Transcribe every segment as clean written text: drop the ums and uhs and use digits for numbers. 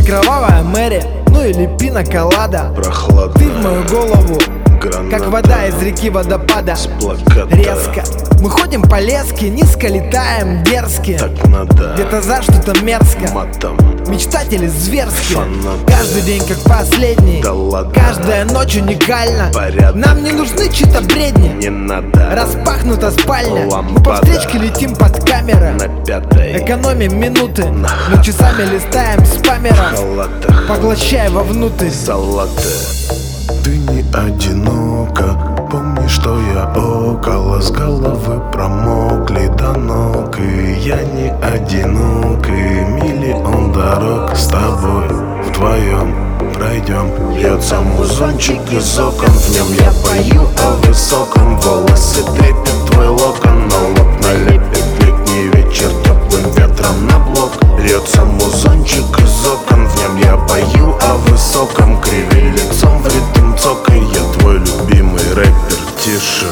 кровавая Мэри, ну или пина-колада. Прохладная Ты в мою голову, граната, как вода из реки водопада. с плаката. Резко мы ходим по леске, низко летаем дерзки. Так надо Где-то за что-то мерзко, матом. мечтатели зверские. Фанаты. Каждый день как последний, Да ладно. каждая ночь уникальна. Порядок. Нам не нужны чьи-то бредни. Не надо Распахнута спальня, Лампада. мы по встречке летим под камеры. на пятой Экономим минуты, мы часами листаем спамера, халатах поглощая вовнутрь. салаты. Ты не одинока, помни, что я около. С головы промокли до ног, и я не одинок. И миллион дорог с тобой вдвоем пройдем. Льется музончик из окон, в нем я пою о высоком. Волосы трепет твой локон, но лоб налепит летний вечер теплым ветром на блок. Льется музончик из окон, в нем я пою о высоком. Криви лицом в ритм цокай, я твой любимый рэпер. Тише,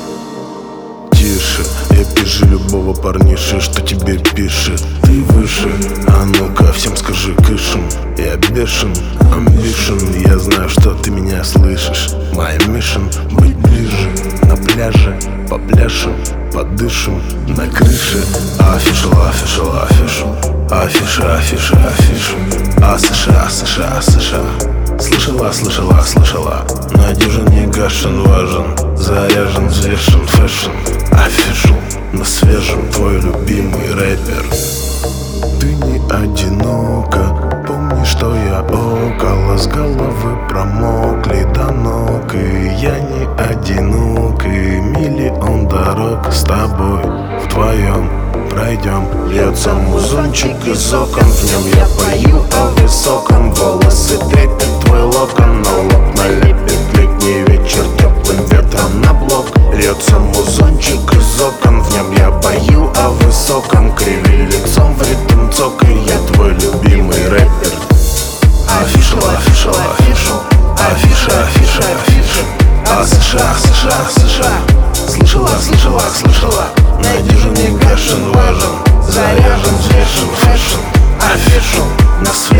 тише, я пишу любого парниши, что тебе пишет. Ты выше, а ну-ка всем скажи кышем. Я бешен, амбишен, я знаю, что ты меня слышишь. Моя mission — быть ближе, на пляже, попляшем, подышим, на крыше. Афиша, афиша, афиша, афиша, афиша, афиша. А США, США, США. Слышала, слышала, слышала. Надежен, не гашен, важен. Заряжен, взвешен, фэшн. Афишу, на свежем твой любимый рэпер. Ты не одинока, помни, что я около. С головы промокли до ног, и я не одинок. И миллион дорог с тобой вдвоем пройдем. Льется музончик из окон, в нем я пою о высоком. Волосы трепет твой локон, но лоб налепит летний вечер теплым ветром на блок. Льется музончик из окон, в нем я пою о высоком. Криви лицом в ритм цокай, я твой любимый рэпер. Афиша, афиша, афиша, афиша, афиша, афиша. А США, США, США. Слышала, слышала, слышала. Надежен, не гашен, важен. Заряжен, взвешен, фэшн. Афишу, на